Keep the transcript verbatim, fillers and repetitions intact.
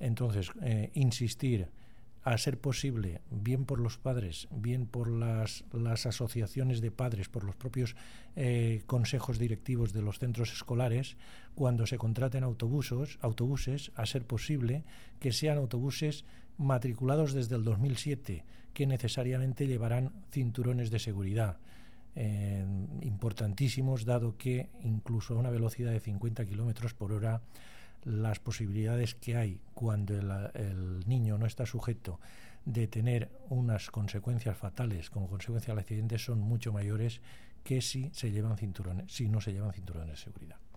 Entonces, eh, insistir a ser posible, bien por los padres, bien por las, las asociaciones de padres, por los propios eh, consejos directivos de los centros escolares, cuando se contraten autobuses, autobuses, a ser posible que sean autobuses matriculados desde el dos mil siete, que necesariamente llevarán cinturones de seguridad. Eh, importantísimos, dado que incluso a una velocidad de cincuenta kilómetros por hora las posibilidades que hay cuando el, el niño no está sujeto de tener unas consecuencias fatales como consecuencia del accidente son mucho mayores que si se llevan cinturones, si no se llevan cinturones de seguridad.